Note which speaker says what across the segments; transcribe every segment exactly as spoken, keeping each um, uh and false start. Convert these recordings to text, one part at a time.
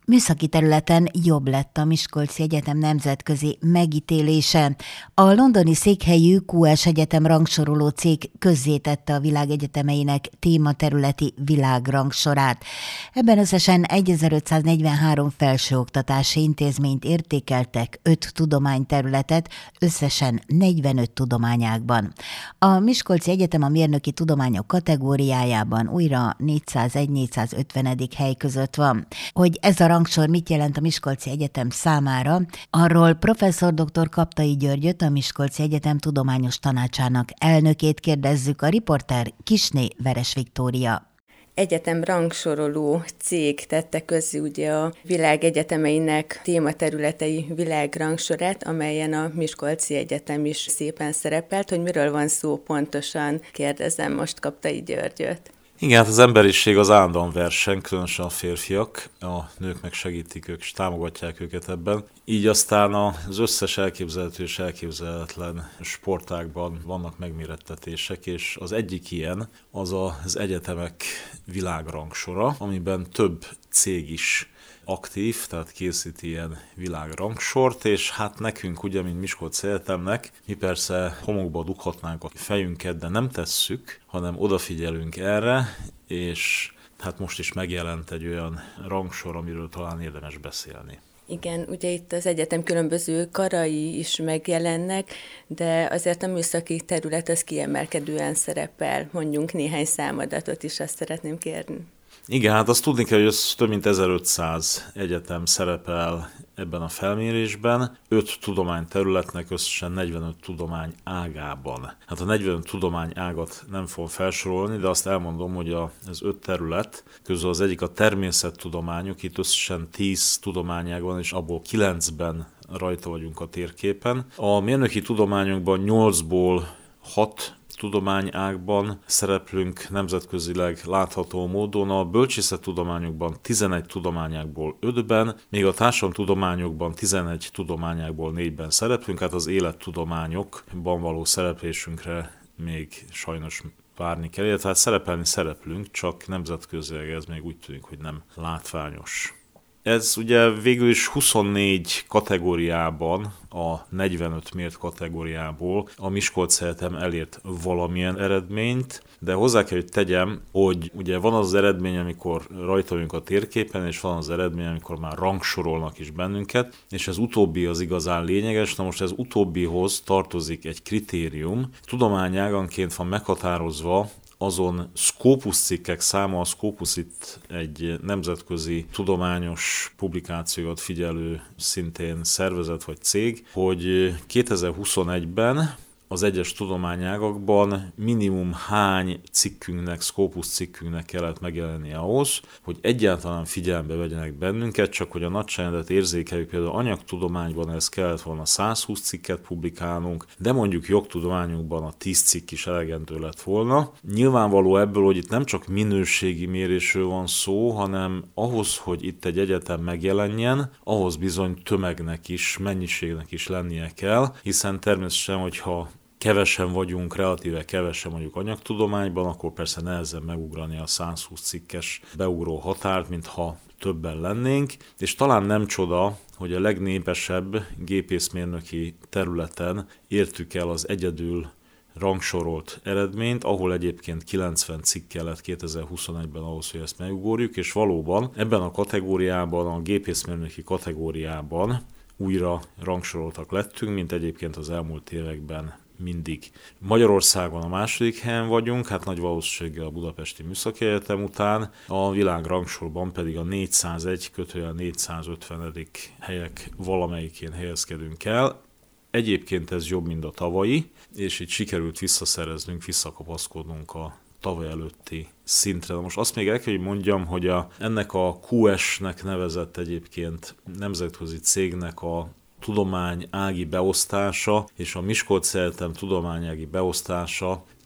Speaker 1: Műszaki területen jobb lett a Miskolci Egyetem nemzetközi megítélése. A londoni székhelyű kú es Egyetem rangsoroló cég közzétette a világ egyetemeinek tématerületi világrangsorát. Ebben összesen ezerötszáznegyvenhárom felsőoktatási intézményt értékeltek, öt tudományterületet, összesen negyvenöt tudományágban. A Miskolci Egyetem a mérnöki tudományok kategóriájában újra négyszázegy-négyszázötvenedik hely között van. Hogy ez a rangsor mit jelent a Miskolci Egyetem számára, arról professzor dr. Kaptai Györgyöt, a Miskolci Egyetem tudományos tanácsának elnökét kérdezzük, a riporter Kisné Veres Viktória.
Speaker 2: Egyetem rangsoroló cég tette közzé ugye a világ egyetemeinek tématerületei világrangsorát, amelyen a Miskolci Egyetem is szépen szerepelt. Hogy miről van szó pontosan, kérdezem most Kaptai Györgyöt.
Speaker 3: Igen, hát az emberiség az állandóan verseng, különösen a férfiak, a nők meg segítik ők, és támogatják őket ebben. Így aztán az összes elképzelhető és elképzelhetetlen sportágban vannak megmérettetések, és az egyik ilyen az az egyetemek világrangsora, amiben több cég is aktív, tehát készít ilyen világrangsort, és hát nekünk ugye, mint Miskolci Egyetemnek, mi persze homokba dughatnánk a fejünket, de nem tesszük, hanem odafigyelünk erre, és hát most is megjelent egy olyan rangsor, amiről talán érdemes beszélni.
Speaker 2: Igen, ugye itt az egyetem különböző karai is megjelennek, de azért a műszaki terület az kiemelkedően szerepel. Mondjunk néhány számadatot is, azt szeretném kérni.
Speaker 3: Igen, hát azt tudni kell, hogy ez több mint ezerötszáz egyetem szerepel ebben a felmérésben, öt tudományterületnek összesen negyvenöt tudomány ágában. Hát a negyvenöt tudomány ágat nem fogom felsorolni, de azt elmondom, hogy az öt terület közül az egyik a természettudományok, itt összesen tíz tudományág van, és abból kilencben rajta vagyunk a térképen. A mérnöki tudományokban nyolcból hat tudományágban szereplünk nemzetközileg látható módon, a bölcsészettudományokban tizenegy tudományágból ötben, még a társadalomtudományokban tizenegy tudományágból négyben szereplünk, hát az élettudományokban való szereplésünkre még sajnos várni kell, illetve hát szerepelni szereplünk, csak nemzetközileg ez még úgy tűnik, hogy nem látványos. Ez ugye végül is huszonnégy kategóriában, a negyvenöt mért kategóriából a Miskolci Egyetem elért valamilyen eredményt, de hozzá kell, hogy tegyem, hogy ugye van az eredmény, amikor rajta vagyunk a térképen, és van az eredmény, amikor már rangsorolnak is bennünket, és ez utóbbi az igazán lényeges. Na most ez utóbbihoz tartozik egy kritérium, tudományáganként van meghatározva azon Scopus cikkek száma, a Scopus itt egy nemzetközi tudományos publikációt figyelő szintén szervezet vagy cég, hogy kétezer-huszonegyben az egyes tudományágakban minimum hány cikkünknek, Scopus cikkünknek kellett megjelenni ahhoz, hogy egyáltalán figyelembe vegyenek bennünket, csak hogy a nagyságrendet érzékeljük, például anyagtudományban ez kellett volna százhúsz cikket publikálnunk, de mondjuk jogtudományunkban a tíz cikk is elegendő lett volna. Nyilvánvaló ebből, hogy itt nem csak minőségi mérésről van szó, hanem ahhoz, hogy itt egy egyetem megjelenjen, ahhoz bizony tömegnek is, mennyiségnek is lennie kell, hiszen természetesen, hogyha kevesen vagyunk, relatíve kevesen mondjuk anyagtudományban, akkor persze nehezen megugrani a százhúsz cikkes beugró határt, mintha többen lennénk, és talán nem csoda, hogy a legnépesebb gépészmérnöki területen értük el az egyedül rangsorolt eredményt, ahol egyébként kilencven cikk kellett kétezer-huszonegyben ahhoz, hogy ezt megugorjuk, és valóban ebben a kategóriában, a gépészmérnöki kategóriában újra rangsoroltak lettünk, mint egyébként az elmúlt években mindig. Magyarországon a második helyen vagyunk, hát nagy valószínűséggel a Budapesti Műszaki Egyetem után, a világ rangsorban pedig a négyszázegy kötőjel négyszázötvenedik helyek valamelyikén helyezkedünk el. Egyébként ez jobb, mint a tavalyi, és itt sikerült visszaszereznünk, visszakapaszkodnunk a tavaly előtti szintre. Na most azt még el kell, hogy mondjam, hogy a, ennek a kú es-nek nevezett egyébként nemzetközi cégnek a tudományági beosztása és a Miskolci Egyetem tudományági beosztása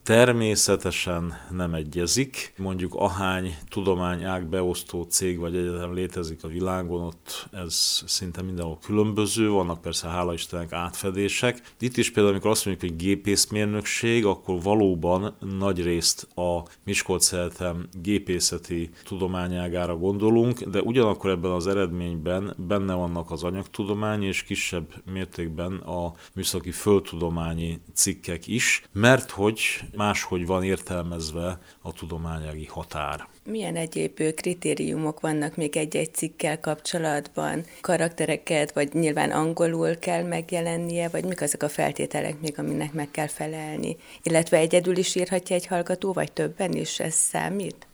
Speaker 3: természetesen nem egyezik. Mondjuk ahány tudományág beosztó cég vagy egyetem létezik a világon, ott ez szinte mindenhol különböző, vannak persze hála Istennek átfedések. Itt is például, amikor azt mondjuk, hogy gépészmérnökség, akkor valóban nagyrészt a Miskolci Egyetem gépészeti tudományágára gondolunk, de ugyanakkor ebben az eredményben benne vannak az anyagtudomány és kisebb mértékben a műszaki földtudományi cikkek is, mert hogy máshogy van értelmezve a tudományági határ.
Speaker 2: Milyen egyéb kritériumok vannak még egy-egy cikkkel kapcsolatban? Karaktereket, vagy nyilván angolul kell megjelennie, vagy mik azok a feltételek még, aminek meg kell felelni? Illetve egyedül is írhatja egy hallgató, vagy többen is, ez számít?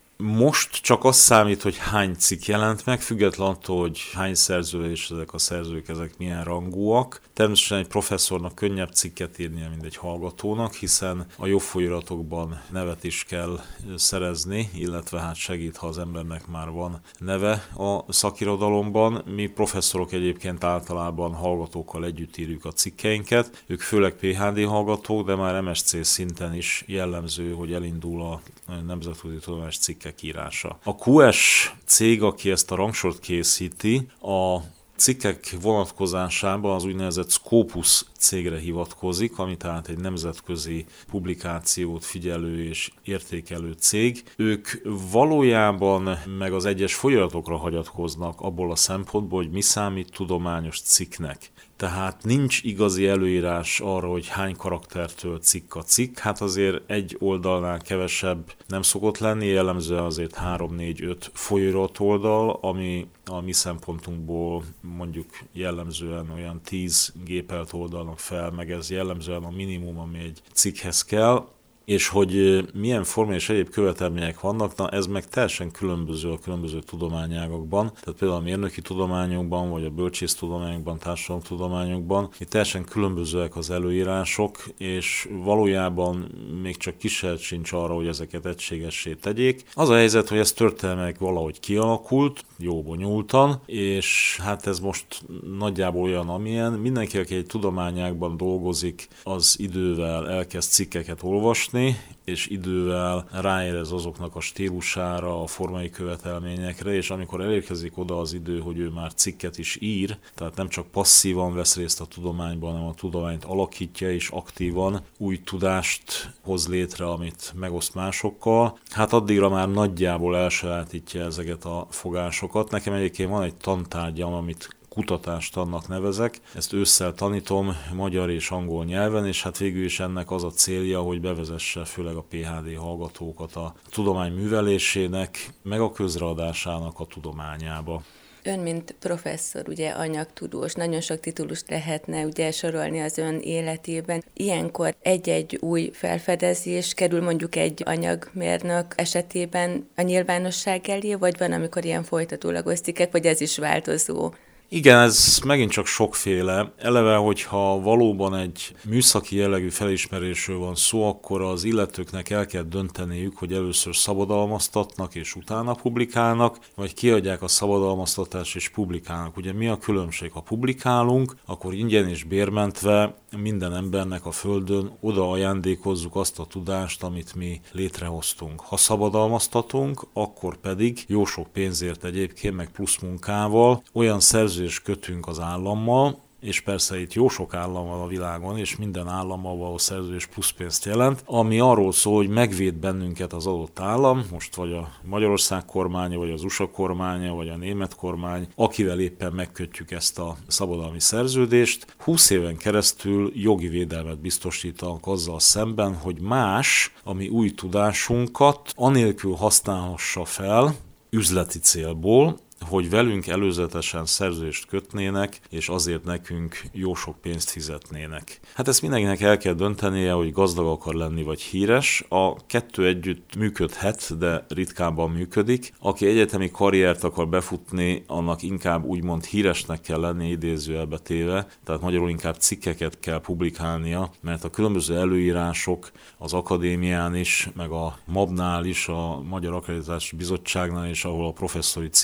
Speaker 3: Most csak az számít, hogy hány cikk jelent meg, függetlenül attól, hogy hány szerző és ezek a szerzők ezek milyen rangúak. Természetesen egy professzornak könnyebb cikket írnia, mint egy hallgatónak, hiszen a jobb folyóiratokban nevet is kell szerezni, illetve hát segít, ha az embernek már van neve a szakirodalomban. Mi professzorok egyébként általában hallgatókkal együtt írjuk a cikkeinket, ők főleg pé há dé hallgatók, de már em es cé szinten is jellemző, hogy elindul a nemzetközi tudományos cikkek írása. A kú es cég, aki ezt a rangsort készíti, a cikkek vonatkozásában az úgynevezett Scopus cégre hivatkozik, ami tehát egy nemzetközi publikációt figyelő és értékelő cég. Ők valójában meg az egyes folyóiratokra hagyatkoznak abból a szempontból, hogy mi számít tudományos cikknek. Tehát nincs igazi előírás arra, hogy hány karaktertől cikk a cikk. Hát azért egy oldalnál kevesebb nem szokott lenni, jellemzően azért három négy öt folyóirat oldal, ami a mi szempontunkból mondjuk jellemzően olyan tíz gépelt oldalnak fel, meg ez jellemzően a minimum, ami egy cikkhez kell. És hogy milyen forma és egyéb követelmények vannak, na ez meg teljesen különböző a különböző tudományágakban. Tehát például a mérnöki tudományokban, vagy a bölcsésztudományokban, társadalomtudományokban, itt teljesen különbözőek az előírások, és valójában még csak kísérlet sincs arra, hogy ezeket egységessé tegyék. Az a helyzet, hogy ez történelmileg valahogy kialakult, jó bonyolultan, és hát ez most nagyjából olyan, amilyen. Mindenki, aki egy tudományágban dolgozik, az idővel elkezd cikkeket olvasni, és idővel ráérez azoknak a stílusára, a formai követelményekre, és amikor elérkezik oda az idő, hogy ő már cikket is ír, tehát nem csak passzívan vesz részt a tudományban, hanem a tudományt alakítja, és aktívan új tudást hoz létre, amit megoszt másokkal, hát addigra már nagyjából elsajátítja ezeket a fogásokat. Nekem egyébként van egy tantárgyam, amit kutatást annak nevezek. Ezt ősszel tanítom magyar és angol nyelven, és hát végül is ennek az a célja, hogy bevezesse főleg a pé há dé hallgatókat a tudomány művelésének, meg a közreadásának a tudományába.
Speaker 2: Ön, mint professzor, ugye anyagtudós, nagyon sok titulust lehetne ugye sorolni az ön életében. Ilyenkor egy-egy új felfedezés kerül mondjuk egy anyagmérnök esetében a nyilvánosság elé, vagy van, amikor ilyen folytatólagos cikkek, vagy ez is változó?
Speaker 3: Igen, ez megint csak sokféle. Eleve, hogyha valóban egy műszaki jellegű felismerésről van szó, akkor az illetőknek el kell dönteniük, hogy először szabadalmaztatnak és utána publikálnak, vagy kiadják a szabadalmaztatást és publikálnak. Ugye mi a különbség? Ha publikálunk, akkor ingyen és bérmentve minden embernek a Földön oda ajándékozzuk azt a tudást, amit mi létrehoztunk. Ha szabadalmaztatunk, akkor pedig jó sok pénzért egyébként, meg plusz munkával olyan szerződést kötünk az állammal, és persze itt jó sok állam van a világon, és minden állammal való szerződés plusz pénzt jelent, ami arról szól, hogy megvéd bennünket az adott állam, most vagy a Magyarország kormánya, vagy az u es á kormánya, vagy a német kormány, akivel éppen megkötjük ezt a szabadalmi szerződést. húsz éven keresztül jogi védelmet biztosítanak azzal szemben, hogy más, ami új tudásunkat anélkül használhassa fel üzleti célból, hogy velünk előzetesen szerződést kötnének, és azért nekünk jó sok pénzt fizetnének. Hát ezt mindenkinek el kell döntenie, hogy gazdag akar lenni, vagy híres. A kettő együtt működhet, de ritkábban működik. Aki egyetemi karriert akar befutni, annak inkább úgymond híresnek kell lenni, idézőjelbe téve, tehát magyarul inkább cikkeket kell publikálnia, mert a különböző előírások az akadémián is, meg a MAB-nál is, a Magyar Akkreditációs Bizottságnál is, ahol a professzori cím eldől,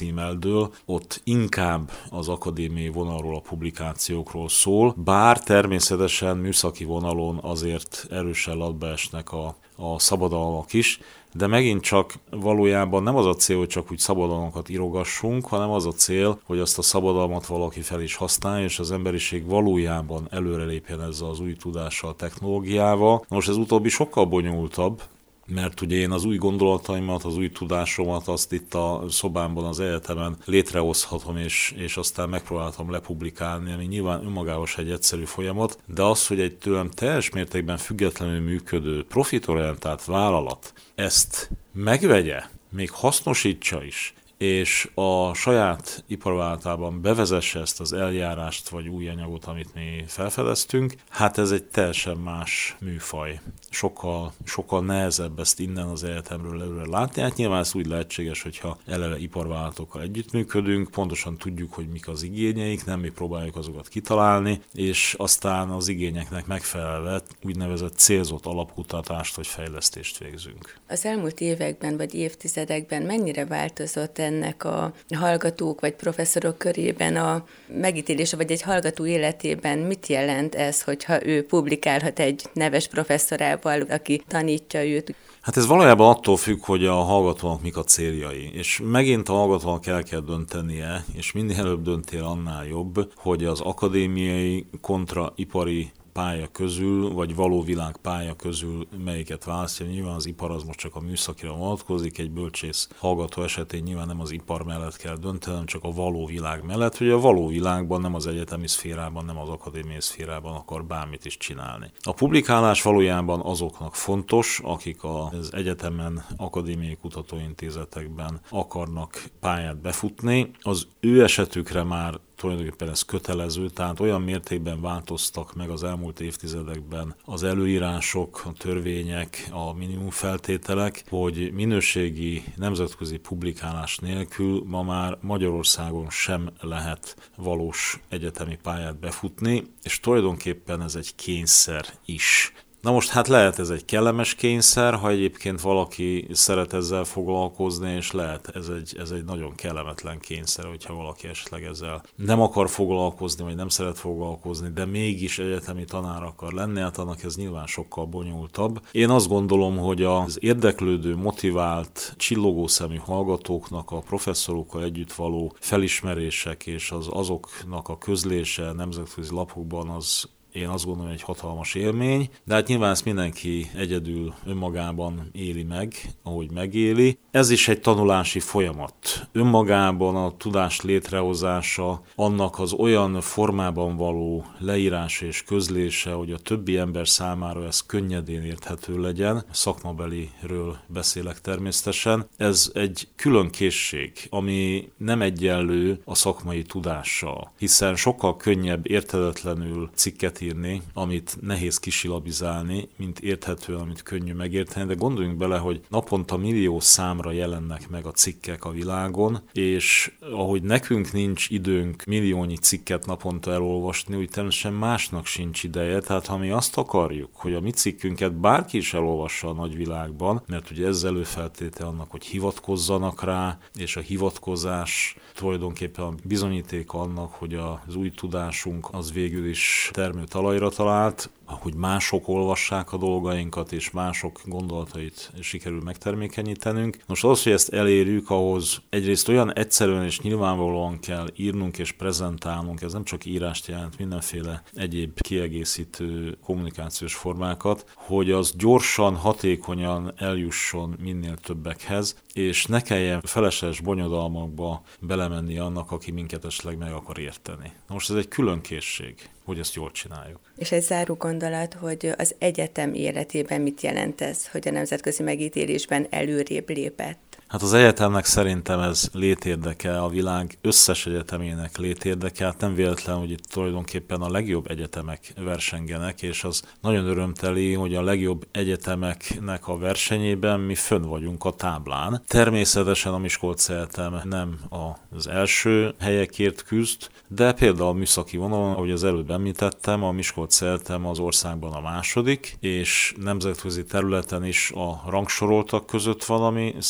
Speaker 3: eldől, ott inkább az akadémiai vonalról, a publikációkról szól, bár természetesen műszaki vonalon azért erősen latba esnek a, a szabadalmak is, de megint csak valójában nem az a cél, hogy csak úgy szabadalmakat írogassunk, hanem az a cél, hogy azt a szabadalmat valaki fel is használja, és az emberiség valójában előrelépjen ezzel az új tudással, technológiával. Most ez utóbbi sokkal bonyolultabb, mert ugye én az új gondolataimat, az új tudásomat azt itt a szobámban, az egyetemen létrehozhatom, és, és aztán megpróbáltam lepublikálni, ami nyilván önmagában egy egyszerű folyamat, de az, hogy egy tőlem teljes mértékben függetlenül működő, profitorientált vállalat ezt megvegye, még hasznosítsa is, és a saját iparvállalatában bevezesse ezt az eljárást, vagy új anyagot, amit mi felfedeztünk, hát ez egy teljesen más műfaj. Sokkal, sokkal nehezebb ezt innen az egyetemről előre látni. Hát nyilván ez úgy lehetséges, hogyha eleve iparvállalatokkal együttműködünk, pontosan tudjuk, hogy mik az igényeik, nem mi próbáljuk azokat kitalálni, és aztán az igényeknek megfelelve úgynevezett célzott alapkutatást vagy fejlesztést végzünk.
Speaker 2: Az elmúlt években vagy évtizedekben mennyire változott ennek a hallgatók vagy professzorok körében a megítélése, vagy egy hallgató életében mit jelent ez, hogyha ő publikálhat egy neves professzorával, aki tanítja őt?
Speaker 3: Hát ez valójában attól függ, hogy a hallgatónak mik a céljai, és megint a hallgatónak el kell döntenie, és minél előbb döntél, annál jobb, hogy az akadémiai kontra ipari pálya közül, vagy való világ pálya közül melyiket választja. Nyilván az ipar az most csak a műszakira vonatkozik, egy bölcsész hallgató esetén nyilván nem az ipar mellett kell döntenem, csak a való világ mellett, hogy a való világban, nem az egyetemi szférában, nem az akadémiai szférában akar bármit is csinálni. A publikálás valójában azoknak fontos, akik az egyetemen, akadémiai kutatóintézetekben akarnak pályát befutni. Az ő esetükre már tulajdonképpen ez kötelező, tehát olyan mértékben változtak meg az elmúlt évtizedekben az előírások, a törvények, a minimum feltételek, hogy minőségi nemzetközi publikálás nélkül ma már Magyarországon sem lehet valós egyetemi pályát befutni, és tulajdonképpen ez egy kényszer is. Na most hát lehet ez egy kellemes kényszer, ha egyébként valaki szeret ezzel foglalkozni, és lehet ez egy, ez egy nagyon kellemetlen kényszer, hogyha valaki esetleg ezzel nem akar foglalkozni, vagy nem szeret foglalkozni, de mégis egyetemi tanár akar lenni, hát annak ez nyilván sokkal bonyolultabb. Én azt gondolom, hogy az érdeklődő, motivált, csillogószemű hallgatóknak a professzorokkal együtt való felismerések és az azoknak a közlése nemzetközi lapokban az én azt gondolom, egy hatalmas élmény, de hát nyilván ezt mindenki egyedül önmagában éli meg, ahogy megéli. Ez is egy tanulási folyamat. Önmagában a tudás létrehozása, annak az olyan formában való leírása és közlése, hogy a többi ember számára ez könnyedén érthető legyen, szakmabeliről beszélek természetesen, ez egy külön készség, ami nem egyenlő a szakmai tudással, hiszen sokkal könnyebb érthetetlenül cikket írni, amit nehéz kisilabizálni, mint érthetően, amit könnyű megérteni, de gondoljunk bele, hogy naponta millió számra jelennek meg a cikkek a világon, és ahogy nekünk nincs időnk milliónyi cikket naponta elolvasni, úgy természetesen másnak sincs ideje, tehát ha mi azt akarjuk, hogy a mi cikkünket bárki is elolvassa a nagyvilágban, mert ugye ez előfeltétel annak, hogy hivatkozzanak rá, és a hivatkozás tulajdonképpen a bizonyíték annak, hogy az új tudásunk az végül is termőtalajra talált, hogy mások olvassák a dolgainkat, és mások gondolatait sikerül megtermékenyítenünk. Most az, hogy ezt elérjük, ahhoz egyrészt olyan egyszerűen és nyilvánvalóan kell írnunk és prezentálnunk, ez nem csak írást jelent, mindenféle egyéb kiegészítő kommunikációs formákat, hogy az gyorsan, hatékonyan eljusson minél többekhez, és ne kelljen felesleges bonyodalmakba belemenni annak, aki minket esetleg meg akar érteni. Most ez egy külön készség, hogy ezt jól csináljuk.
Speaker 2: És egy záró gondolat, hogy az egyetem életében mit jelent ez, hogy a nemzetközi megítélésben előrébb lépett?
Speaker 3: Hát az egyetemnek szerintem ez létérdeke, a világ összes egyetemének létérdeke, hát nem véletlen, hogy itt tulajdonképpen a legjobb egyetemek versengenek, és az nagyon örömteli, hogy a legjobb egyetemeknek a versenyében mi fönn vagyunk a táblán. Természetesen a Miskolci Egyetem nem az első helyekért küzd, de például a műszaki vonalon, ahogy az előbb említettem, a Miskolci Egyetem az országban a második, és nemzetközi területen is a rangsoroltak között van, ami szerintem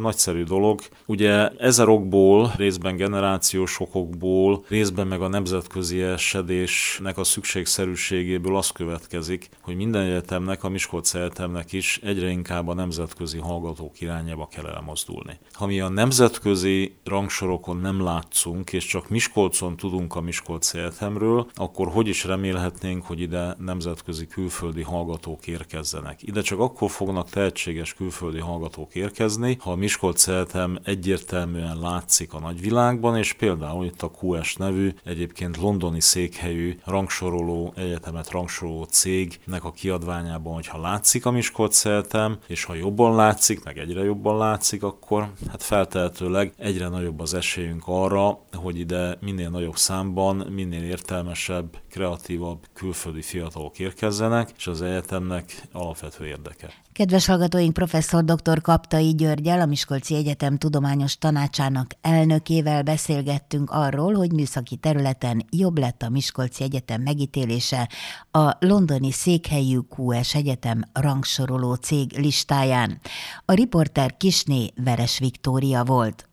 Speaker 3: nagyszerű dolog. Ugye ezer okból, részben generációs okokból, részben meg a nemzetközi esedésnek a szükségszerűségéből az következik, hogy minden egyetemnek, a Miskolci Egyetemnek is egyre inkább a nemzetközi hallgatók irányába kell elmozdulni. Ha mi a nemzetközi rangsorokon nem látszunk, és csak Miskolcon tudunk a Miskolci Egyetemről, akkor hogy is remélhetnénk, hogy ide nemzetközi külföldi hallgatók érkezzenek. Ide csak akkor fognak tehetséges külföldi hallgatók érkezni, ha a Miskolci Egyetem egyértelműen látszik a nagyvilágban, és például itt a kú es nevű, egyébként londoni székhelyű rangsoroló egyetemet rangsoroló cégnek a kiadványában, hogyha látszik a Miskolci Egyetem, és ha jobban látszik, meg egyre jobban látszik, akkor hát feltehetőleg egyre nagyobb az esélyünk arra, hogy ide minél nagyobb számban, minél értelmesebb, kreatívabb külföldi fiatalok érkezzenek, és az egyetemnek alapvető érdeke.
Speaker 1: Kedves hallgatóink, professzor dr. Kaptai Györggyel, a Miskolci Egyetem tudományos tanácsának elnökével beszélgettünk arról, hogy műszaki területen jobb lett a Miskolci Egyetem megítélése a londoni székhelyű kú es Egyetem rangsoroló cég listáján. A riporter Kisné Veres Viktória volt.